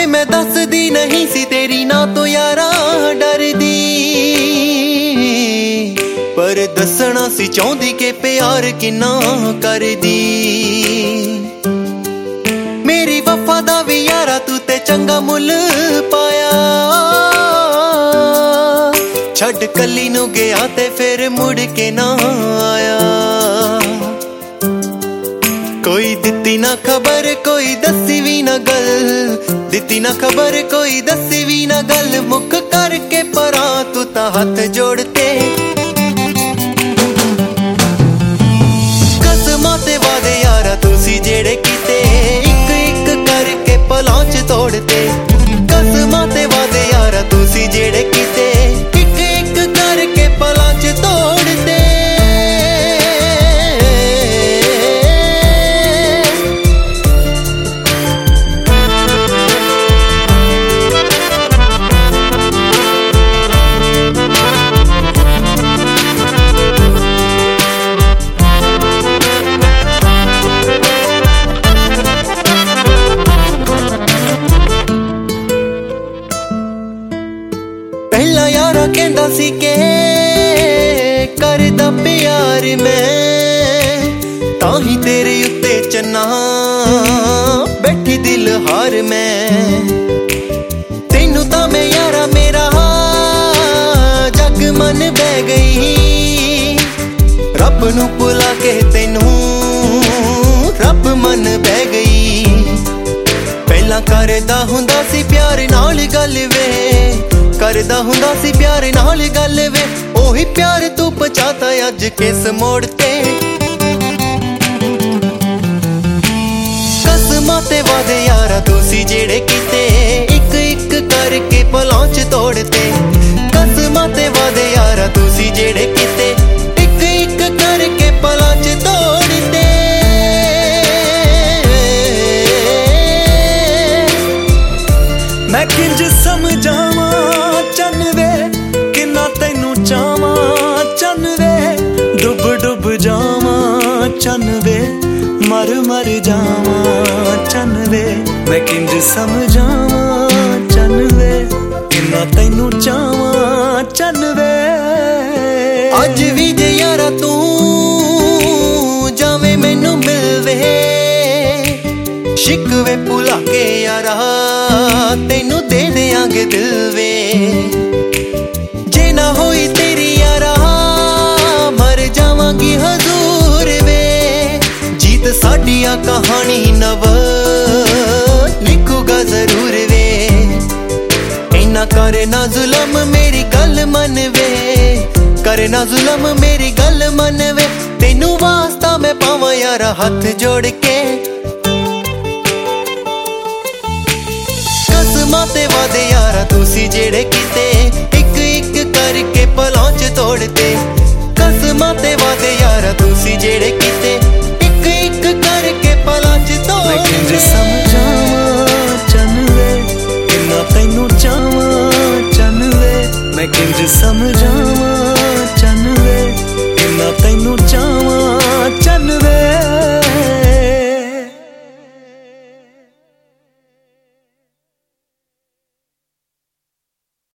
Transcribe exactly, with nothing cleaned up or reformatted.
मैं दसदी नहीं सी तेरी ना तो यारा डरदी, पर दसना सी चाहती के प्यार किन्ना करदी। मेरी वफा दा भी यारा तू ते चंगा मुल पाया, छड़ कली नू गया ते फिर मुड़ के ना आया। कोई दिती ना खबर कोई दसी भी ना गल, दिती ना खबर कोई दसी भी ना गल, मुख करके परा तू ता हाथ जोड़ते। कसमां ते वादे यारा तुसी जेड़े कीते, इक इक करके पलां च तोड़ते। कसमां ते वादे यारा तुसी जेड़े कीते, इक इक करके पलां च तोड़ते। पहला यारा कहंदा सी के करदा प्यार मैं, ताही तेरे उत्ते चन्ना बैठी दिल हार मैं। तेनू तां मैं यारा मेरा जग मन बह गई, रब नू भुला के तेनू रब मन बह गई। पहला करदा हुंदा सी प्यार नाल गल वे, करदा हुंदा सी प्यार नाल गल वे, ओही प्यार तू पचाता अज किस मोड़ ते। कसमां ते वादे यारा तुसी जेड़े कीते, इक इक करके पलां च तोड़ते। कसमां ते वादे यारा तुसी जेड़े कीते, इक इक करके पलां च तोड़ते। मैं किंज समझावां चन वे किन्ना तैनू चावां चन वे, डुब डुब जावां चन वे, मर मर जावां चन वे। मैं किंज समझावां चन वे किन्ना तैनू चावां चन वे। अज भी जे यारा तू जावे मैनू मिलवे, शिकवे भुला के यारा तेनू दे देंगे दिल वे। जे ना होई तेरी यारा मर जावांगी हजूर वे, जीत साडिया कहानी नव लिखूगा जरूर वे। इन्ना करे ना जुलम मेरी गल मन वे, करे ना जुलम मेरी गल मन वे। तेनू वास्ता मैं पावां यारा हाथ जोड़ के। कसमां ते वादे यारा तुसी जेड़े कीते, इक इक करके पलां च तोड़ते। कसमां ते वादे यारा तुसी जेड़े कीते, इक इक करके पलां च तोड़ते।